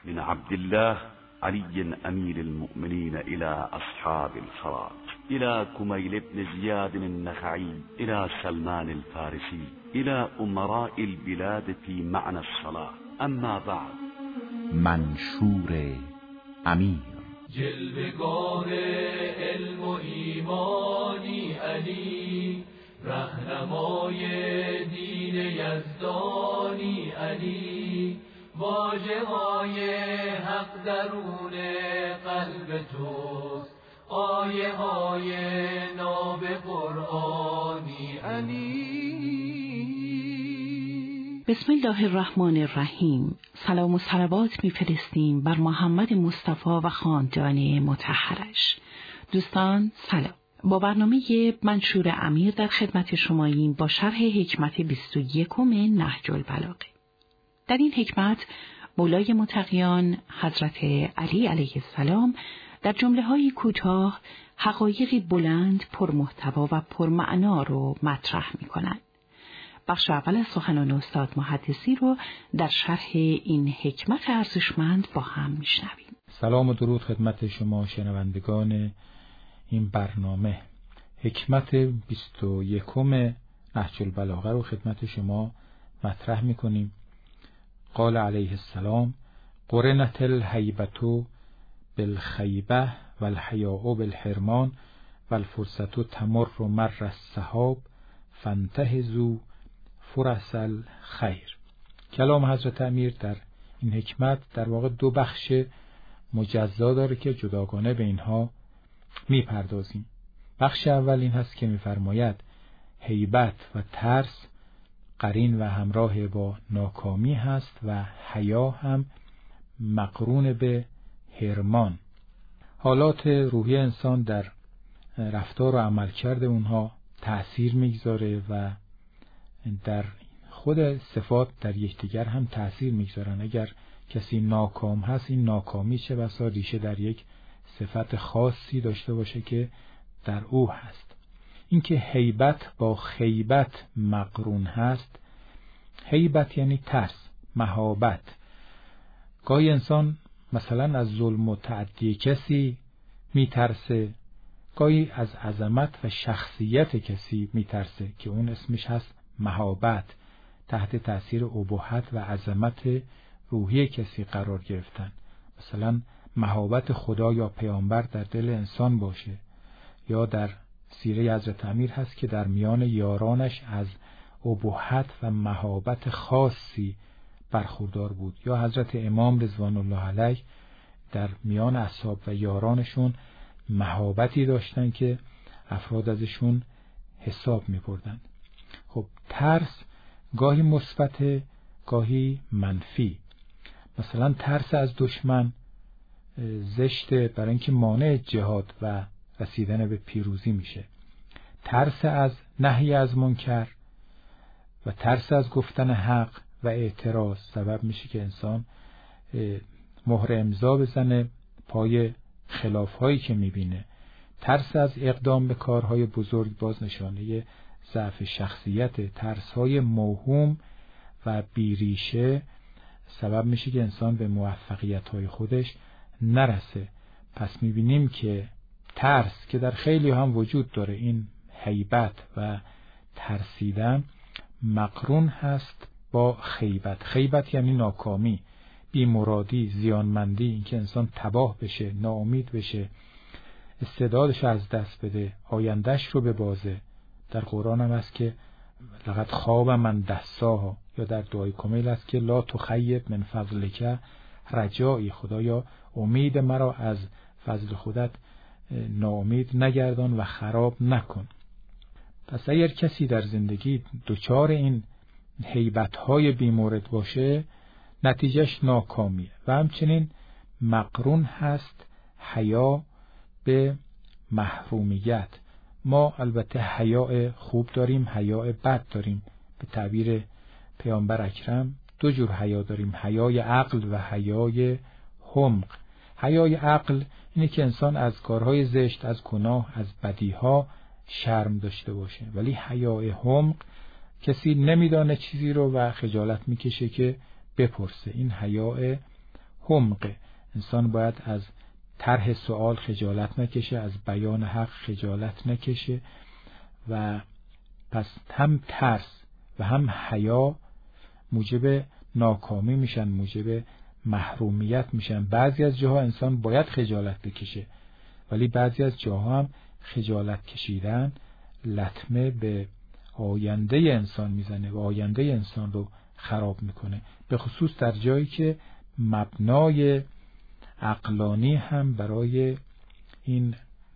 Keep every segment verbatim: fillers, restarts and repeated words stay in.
من عبد الله علي أمير المؤمنين إلى أصحاب الفرات، إلى كميل بن زياد النخعي، إلى سلمان الفارسي، إلى أمراء البلاد في معنى الصلاة. اما بعد. منشور امیر. جلوه‌گاه علم و ایمانی علی، رهنمای دین یزدانی علی، واژه‌های حق درون قلب توست، آیه‌های ناب قرآنی علی. بسم الله الرحمن الرحیم. سلام و صلوات می‌فرستیم بر محمد مصطفی و خاندان مطهرش. دوستان سلام. با برنامه منشور امیر در خدمت شماییم با شرح حکمت بیست و یکم نهج البلاغه. در این حکمت مولای متقیان حضرت علی علیه السلام در جمله‌های کوتاه حقایقی بلند، پرمحتوا و پرمعنا رو مطرح می‌کنند. بخش اول از سخنان استاد محدثی رو در شرح این حکمت ارزشمند با هم میشنویم. سلام و درود خدمت شما شنوندگان این برنامه. حکمت بیست و یکم نهج البلاغه رو خدمت شما مطرح میکنیم. قال علیه السلام: قرنت الهیبة بالخیبة والحیاء بالحرمان والفرصة تمر مر السحاب فانتهزوا فرص الخیر. کلام حضرت امیر در این حکمت در واقع دو بخش مجزا داره که جداگانه به اینها میپردازیم. بخش اول این هست که میفرماید هیبت و ترس قرین و همراه با ناکامی هست و حیا هم مقرون به حرمان. حالات روحی انسان در رفتار و عملکرد اونها تأثیر میگذاره و در خود صفات در یکدیگر هم تأثیر میگذارن. اگر کسی ناکام هست، این ناکامی چه بسا ریشه در یک صفت خاصی داشته باشه که در او هست. اینکه هیبت با خیبت مقرون هست، هیبت یعنی ترس، مهابت. گاهی انسان مثلا از ظلم و تعدی کسی میترسه، گاهی از عظمت و شخصیت کسی میترسه که اون اسمش هست مهابت، تحت تأثیر ابهت و عظمت روحی کسی قرار گرفتن. مثلا مهابت خدا یا پیامبر در دل انسان باشه، یا در سیره حضرت امیر هست که در میان یارانش از ابهت و مهابت خاصی برخوردار بود، یا حضرت امام رضوان الله علیه در میان اصحاب و یارانشون مهابتی داشتن که افراد ازشون حساب می‌بردن. خب ترس گاهی مثبت، گاهی منفی. مثلا ترس از دشمن زشته برای اینکه مانع جهاد و رسیدن به پیروزی میشه. ترس از نهی از منکر و ترس از گفتن حق و اعتراض سبب میشه که انسان مهر امضا بزنه پای خلافهایی که میبینه. ترس از اقدام به کارهای بزرگ باز نشانه ضعف شخصیت. ترس‌های موهوم و بیریشه سبب میشه که انسان به موفقیت‌های خودش نرسه. پس میبینیم که ترس که در خیلی هم وجود داره، این هیبت و ترسیدن مقرون هست با خیبت. خیبت یعنی ناکامی، بیمرادی، زیانمندی، اینکه انسان تباه بشه، ناامید بشه، استعدادش از دست بده، آیندهش رو ببازه. در قرآن هم هست که لقد خواب من دساها، یا در دعای کمیل هست که لا تخیب من فضلک رجایی، خدایا امید مرا از فضل خودت ناامید نگردان و خراب نکن. پس اگر کسی در زندگی دچار این هیبت‌های بیمورد باشه، نتیجهش ناکامیه. و همچنین مقرون هست حیا به محرومیت. ما البته حیاء خوب داریم، حیاء بد داریم. به تعبیر پیامبر اکرم دو جور حیا داریم، حیای عقل و حیای حمق. حیای عقل اینه که انسان از کارهای زشت، از گناه، از بدیها شرم داشته باشه. ولی حیای حمق کسی نمیدانه چیزی رو و خجالت میکشه که بپرسه. این حیای حمقه. انسان باید از طرح سوال خجالت نکشه، از بیان حق خجالت نکشه و پس هم ترس و هم حیا موجب ناکامی میشن، موجب محرومیت میشن. بعضی از جاها انسان باید خجالت بکشه، ولی بعضی از جاها هم خجالت کشیدن لطمه به آینده انسان میزنه و آینده انسان رو خراب میکنه، به خصوص در جایی که مبنای عقلانی هم برای این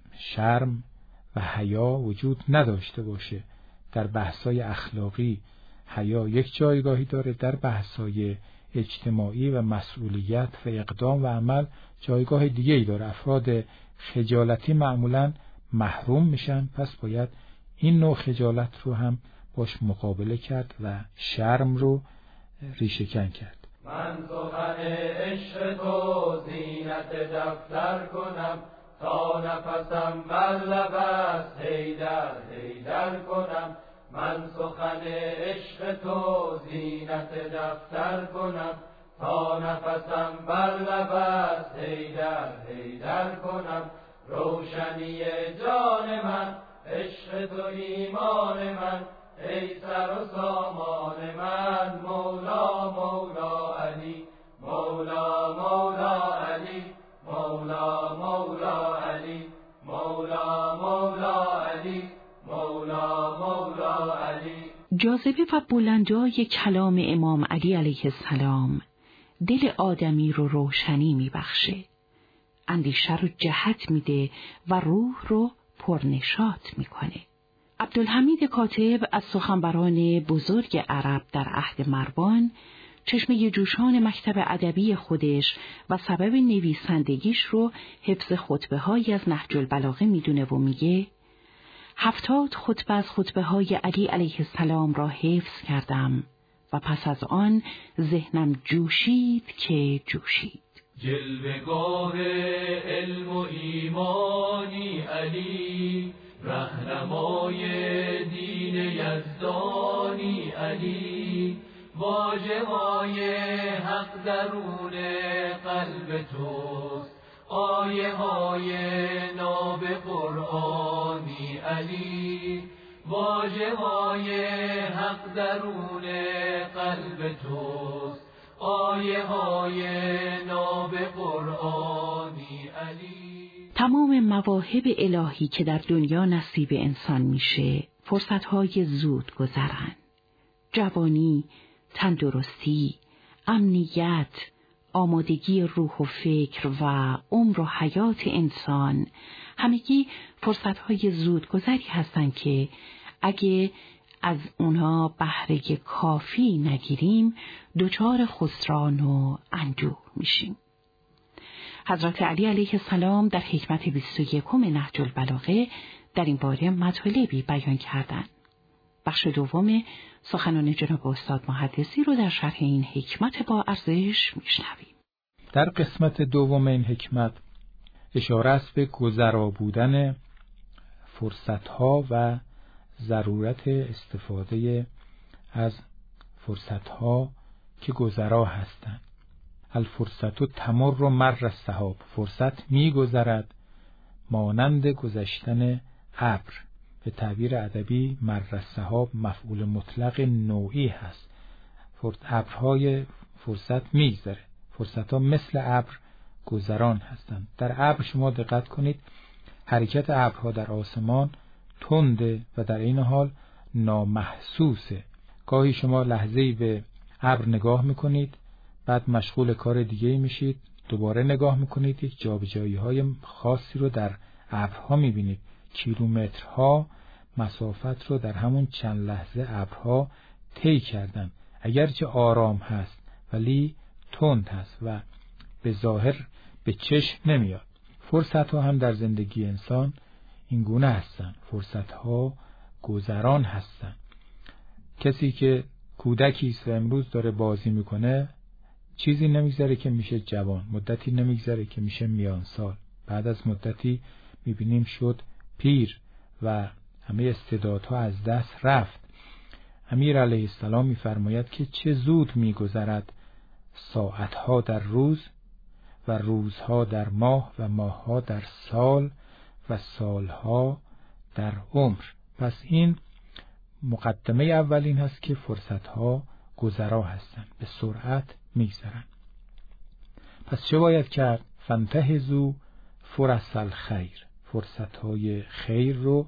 شرم و حیا وجود نداشته باشه. در بحث‌های اخلاقی حیا یک جایگاهی داره، در بحث‌های اجتماعی و مسئولیت و اقدام و عمل جایگاه دیگه‌ای داره. افراد خجالتی معمولاً محروم میشن، پس باید این نوع خجالت رو هم باش مقابله کرد و شرم رو ریشه‌کن کرد. من سخن عشق تو زینت دفتر کنم، تا نفسم بر لب است حیدر حیدر کنم. من سخن عشق تو زینت دفتر کنم، تا نفسم بر لب است حیدر حیدر کنم. روشنی جان من عشق تو ایمان من، ای سر و سامان من. مولا مولا علی، مولا مولا علی، مولا مولا علی، مولا مولا علی، مولا مولا علی. جاذبه و بلندای کلام امام علی علیه السلام دل آدمی رو روشنی میبخشه، اندیشه رو جهت میده و روح رو پرنشاط میکنه. عبدالحمید کاتب از سخنوران بزرگ عرب در عهد مروان چشمه جوشان مکتب ادبی خودش و سبب نویسندگیش رو حفظ خطبه های از نهج البلاغه میدونه و میگه هفتاد خطبه از خطبه های علی علیه السلام را حفظ کردم و پس از آن ذهنم جوشید که جوشید. جلوه‌گاه علم و ایمانی علی، رهنمای دین یزدانی علی. واژه‌های حق درون قلب توست، آیه های ناب قرآنی علی. واژه‌های حق درون قلب توست، آیه های ناب قرآنی علی. تمام مواهب الهی که در دنیا نصیب انسان میشه فرصتهای زود گذرن. جوانی، تندرستی، امنیت، آمادگی روح و فکر و عمر و حیات انسان همگی فرصتهای زودگذری هستند که اگه از اونها بهره کافی نگیریم دچار خسران و اندوه میشیم. حضرت علی علیه السلام در حکمت بیست و یکم نهج البلاغه در این باره مطالبی بیان کردند. بخش دوم سخنان جناب استاد محدثی رو در شرح این حکمت با ارزش میشنویم. در قسمت دوم این حکمت اشاره است به گذرا بودن فرصتها و ضرورت استفاده از فرصتها که گذرا هستند. الفرصت تمر مر السحاب، فرصت می گذرد مانند گذشتن ابر. به تعبیر ادبی مر السحاب مفعول مطلق نوعی هست. ابرهای فرصت می گذره. فرصتها مثل ابر گذران هستند. در ابر شما دقت کنید حرکت ابرها در آسمان تنده و در این حال نامحسوسه. گاهی شما لحظه‌ای به ابر نگاه میکنید، بعد مشغول کار دیگه‌ای میشید، دوباره نگاه میکنید، یک جابجایی‌های خاصی رو در ابرها میبینید. کیلومترها مسافت رو در همون چند لحظه ابرها طی کردن. اگرچه آرام هست ولی تند هست و به ظاهر به چشم نمیاد. فرصت‌ها هم در زندگی انسان این گونه هستن. فرصت‌ها گذران هستن. کسی که کودکی است و امروز داره بازی میکنه چیزی نمیگذره که میشه جوان، مدتی نمیگذره که میشه میان سال، بعد از مدتی میبینیم شد پیر و همه استعدادها از دست رفت. امیر علیه السلام میفرماید که چه زود میگذرد ساعتها در روز و روزها در ماه و ماهها در سال و سالها در عمر. پس این مقدمه اولین هست که فرصتها گذرا هستند، به سرعت میگذرن. پس چه باید کرد؟ فانتهزوا فرص الخیر، فرصتهای خیر رو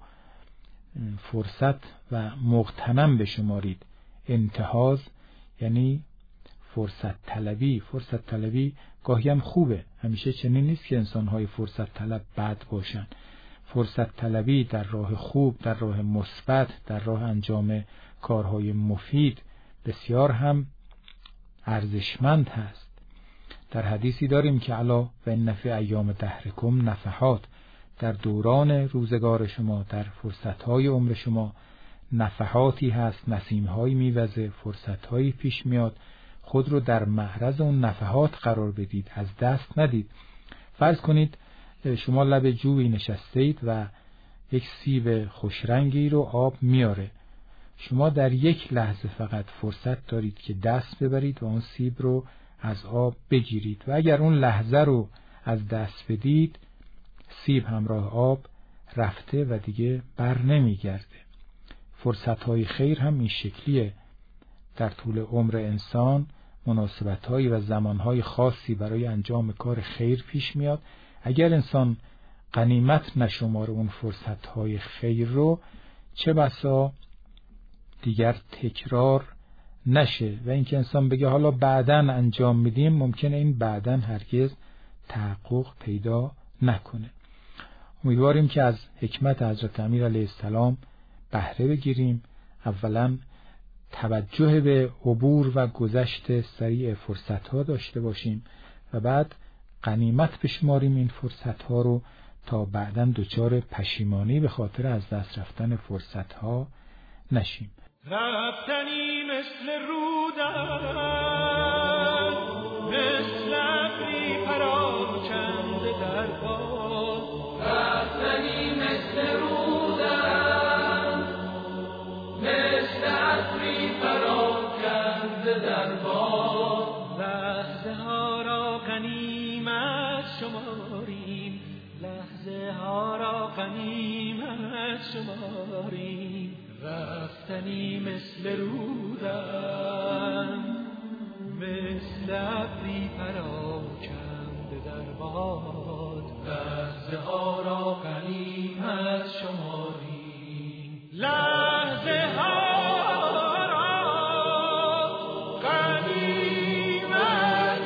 فرصت و مغتنم بشمارید. انتهاز یعنی فرصت طلبی. فرصت طلبی گاهی هم خوبه، همیشه چنین نیست که انسانهای فرصت طلب بد باشن. فرصت طلبی در راه خوب، در راه مثبت، در راه انجام کارهای مفید بسیار هم ارزشمند هست. در حدیثی داریم که الا و ان فی ایام دهرکم نفحات، در دوران روزگار شما، در فرصتهای عمر شما نفحاتی هست، نسیمهایی میوزه، فرصتهایی پیش میاد. خود رو در معرض اون نفحات قرار بدید، از دست ندید. فرض کنید شما لب جویی نشستید و یک سیب خوشرنگی رو آب میاره. شما در یک لحظه فقط فرصت دارید که دست ببرید و اون سیب رو از آب بگیرید و اگر اون لحظه رو از دست بدید، سیب همراه آب رفته و دیگه بر نمیگرده. فرصتهای خیر هم این شکلیه. در طول عمر انسان مناسبت‌های و زمانهای خاصی برای انجام کار خیر پیش میاد. اگر انسان غنیمت نشماره اون فرصت‌های خیر رو، چه بسا دیگر تکرار نشه و اینکه انسان بگه حالا بعداً انجام میدیم، ممکنه این بعداً هرگز تحقق پیدا نکنه. امیدواریم که از حکمت حضرت امیر علیه السلام بهره بگیریم. اولاً توجه به عبور و گذشت سریع فرصت‌ها داشته باشیم و بعد غنیمت بشماریم این فرصت‌ها رو تا بعداً دچار پشیمانی به خاطر از دست رفتن فرصت‌ها نشیم. رفتنی مثل رودن، مثل ابری پراکنده در باد. رفتنی مثل رودن، مثل ابری پراکنده در باد. لحظه ها را غنیمت شماریم، لحظه ها را غنیمت شماریم. رفتنی مثل رودن، مثل ابری پراکنده در باد. لحظه ها را غنیمت شماریم، لحظه ها را غنیمت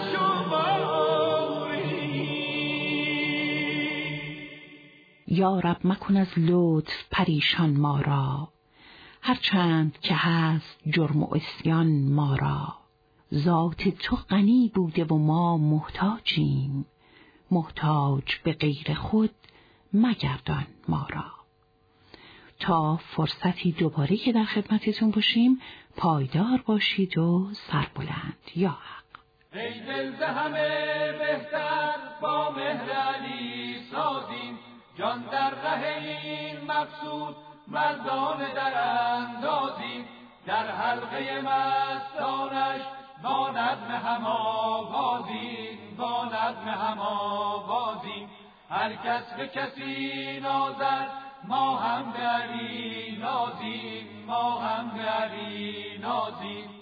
شماریم. یا رب مکن از لطف پریشان ما را، هرچند که هست جرم و عصیان ما را. ذات تو غنی بوده و ما محتاجیم، محتاج به غیر خود مگردان ما را. تا فرصتی دوباره که در خدمتتون باشیم، پایدار باشید و سربلند یا حق. ای دل ز همه بهتر با مهر علی سازیم، جان در ره این مقصود مردان در اندازیم. در حلقه مستانش با نظم هم آوازیم، با نظم هم آوازیم. هر کس به کسی نازد ما هم به علی نازیم، ما هم به علی نازیم.